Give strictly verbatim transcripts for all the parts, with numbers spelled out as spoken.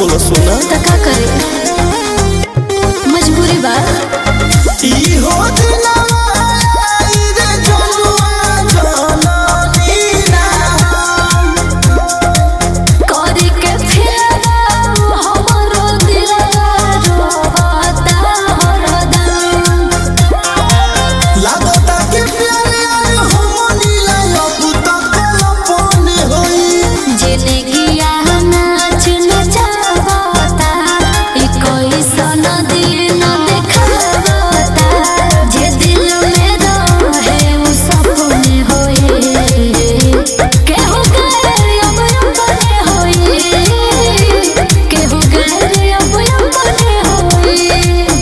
बोलो सोना तो का करे मजबूरी बा ई हो दिलवा ई रे जनुआ जननी ना करे के फेरा हमरो दिलवा रोता हरदम लागता के प्यारे हमनी लायो पुता कलपन होई जिंदगिया नाच नचावता ई कोई सन दिन देखावता जे दिल में रहे उ सपने होए केहू गए अब अपने होए केहू गए अब अपने होए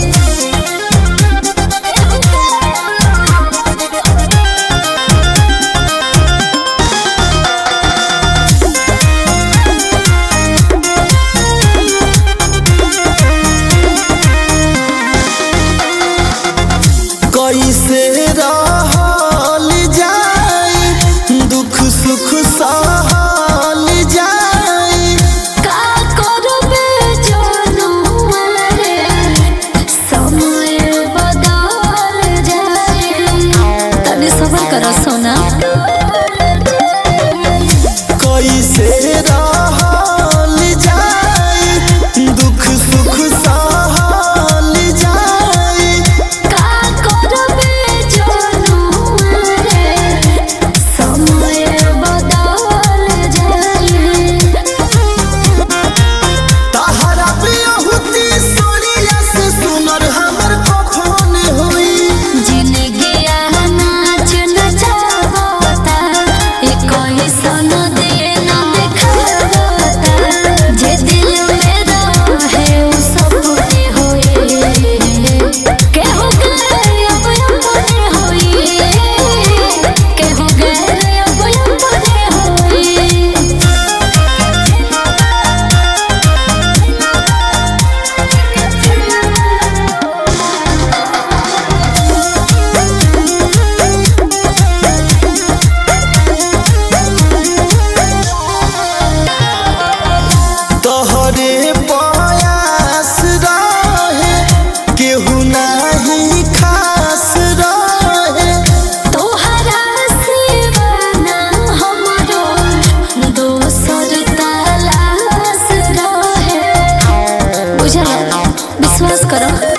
कैसे रहल जाई दुख सुख सहल जाई का करबे जनुआ रे समय बदल जाए तनी सबर कर सोना कैसे रहल जाई दुख सुख सहल जाई का करबे जनुआ रे समय बदल जाए तहरा बिहुती सोनिया से सुनर हमर कफन होई जिंदगिया नाच नचावता ए कोई सन दिन देखावता जे दिल में रहे उ सपने होए केहू गए अब अपने होए केहू गए अब अपने होए तोहरे प्रयास रहे केहू नाही खास रहे तोहरा सिवा ना हमरो दोसर तलाश रहे बुझल विश्वास करो।